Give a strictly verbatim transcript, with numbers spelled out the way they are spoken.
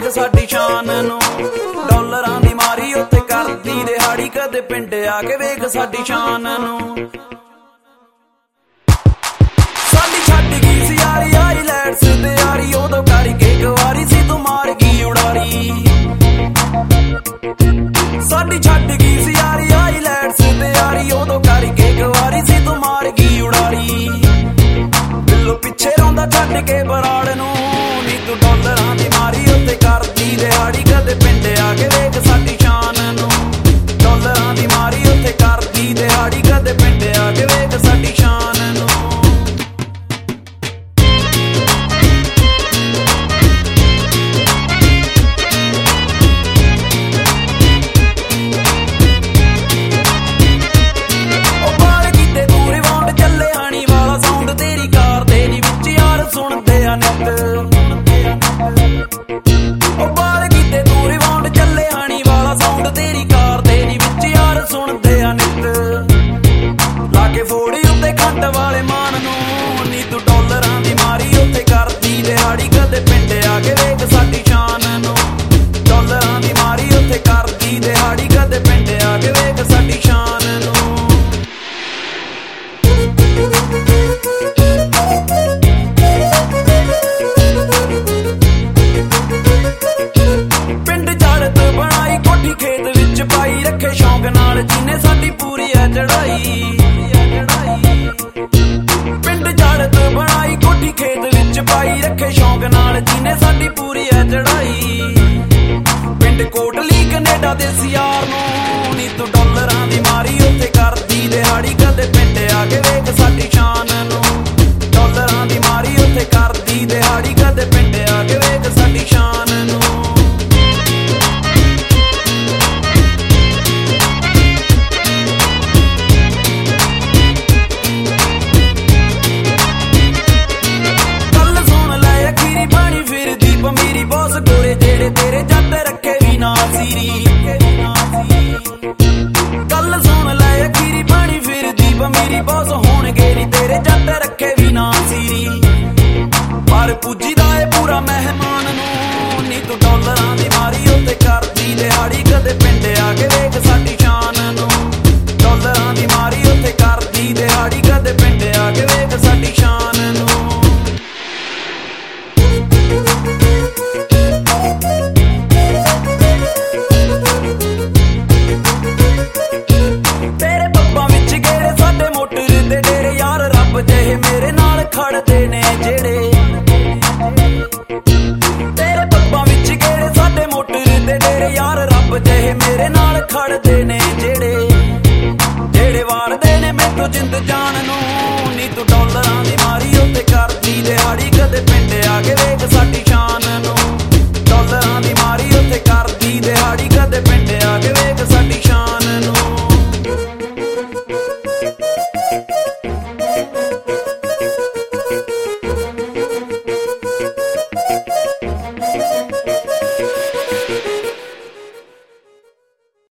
ਵੇਖ ਸਾਡੀ ਸ਼ਾਨ ਨੂੰ। ਡਾਲਰਾਂ ਦੀ ਮਾਰੀ ਉੱਤੇ ਕਰਦੀ ਦਿਹਾੜੀ, ਕਦੇ ਪਿੰਡ ਆ ਕੇ ਵੇਖ ਸਾਡੀ ਸ਼ਾਨ ਨੂੰ। ਸਾਡੀ ਛੱਡ ਗਈ ਸੀ ਯਾਰੀ ਆਈਲੈਟਸ ਤੇ ਯਾਰੀ, ਉਦੋਂ ਕਰਕੇ ਗਵਾਰੀ ਸੀ ਤੂੰ ਮਾਰ ਗਈ ਉਡਾਰੀ। ਸਾਡੀ ਛੱਡ ਗਈ ਸੀ ਯਾਰੀ ਆਈਲੈਟਸ ਤੇ ਯਾਰੀ, ਉਦੋਂ ਕਰਕੇ ਗਵਾਰੀ ਸੀ ਤੂੰ ਮਾਰ ਗਈ ਉਡਾਰੀ। ਦਿਲੋਂ ਪਿੱਛੇ ਰੋਂਦਾ ਛੱਡ ਕੇ ਬਰਾੜ ਨੂੰ, ਨੀ ਤੂੰ ਡਾਲਰਾਂ ਦੀ ਮਾਰੀ ਉੱਤੇ ਕਰਦੀ ਦਿਹਾੜੀ, ਕਦੇ ਪਿੰਡ ਆ ਕੇ ਵੇਖ ਸਾਡੀ ਸ਼ਾਨ ਨੂੰ। ਡਾਲਰਾਂ ਦੀ ਮਾਰੀ ਉੱਤੇ ਕਰਦੀ ਦਿਹਾੜੀ, ਕਦੇ ਪਿੰਡ ਆ ਕੇ ਵੇਖ ਸਾਡੀ ਸ਼ਾਨ ਨੂੰ। ਸੁਣਦੇ ਆ ਨਿੱਤ ਉਹ ਬਾਲ ਕੀਤੇ ਤੂੰ ਰਿਵਾਉਂਡ ਚੱਲੇ ਹਾਣੀ ਵਾਲਾ ਸਾਊਂਡ, ਤੇਰੀ ਕਾਰ ਦੇ ਨੀ ਵਿੱਚ ਯਾਰ ਸੁਣਦੇ ਆ ਨਿੱਤ। ਲਾ ਕੇ ਫੋੜੀ ਉੱਤੇ ਖੰਡ ਵਾਲੇ ਮਾਨ ਨੂੰ, ਨੀ ਤੂੰ ਡਾਲਰਾਂ ਦੀ ਮਾਰੀ ਉੱਤੇ ਕਰਦੀ ਦਿਹਾੜੀ, ਕਦੇ ਪਿੰਡ ਆ ਕੇ ਵੇਖ ਸਾਡੀ ਸ਼ਾਨ ਨੂੰ। ਡਾਲਰਾਂ ਦੀ ਮਾਰੀ ਉੱਤੇ ਕਰਦੀ ਦਿਹਾੜੀ, ਕਦੇ ਪਿੰਡ ਆ ਕੇ ਵੇਖ ਸਾਡੀ ਸ਼ਾਨ ਨੂੰ। ਖੇਤ ਵਿੱਚ ਪਾਈ ਰੱਖੇ ਸ਼ੌਂਕ ਨਾਲ, ਜਿਹਨੇ ਸਾਡੀ ਪੂਰੀ ਐ ਚੜਾਈ। ਪਿੰਡ ਜੜਤ ਬਣਾਈ ਕੋਠੀ ਖੇਤ ਵਿੱਚ ਪਾਈ ਰੱਖੇ ਸ਼ੌਂਕ ਨਾਲ, ਜਿਹਨੇ ਸਾਡੀ ਪੂਰੀ ਐ ਚੜਾਈ। ਪਿੰਡ ਕੋਟਲੀ ਕਨੇਡਾ ਦੇ ਸਿਆਰ ਨੂੰ, ਨੀ ਤੂੰ ਡਾਲਰਾਂ ਦੀ ਮਾਰੀ ਉੱਤੇ ਕਰਦੀ ਦਿਹਾੜੀ, ਕਦੇ ਪਿੰਡ ਆ ਕੇ ਵੇਖ ਸਾਡੀ ਸ਼ਾਨ ਨੂੰ। ਡਾਲਰਾਂ ਦੀ ਮਾਰੀ ਉੱਤੇ ਕਰਦੀ ਦਿਹਾੜੀ, ਕਦੇ ਪਿੰਡ ਆ ਕੇ ਵੇਖ ਸਾਡੀ ਸ਼ਾਨ ਨੂੰ। ਮੇਰੀ ਬੋਸ ਗੋਰੇ ਜਿਹੜੇ ਤੇਰੇ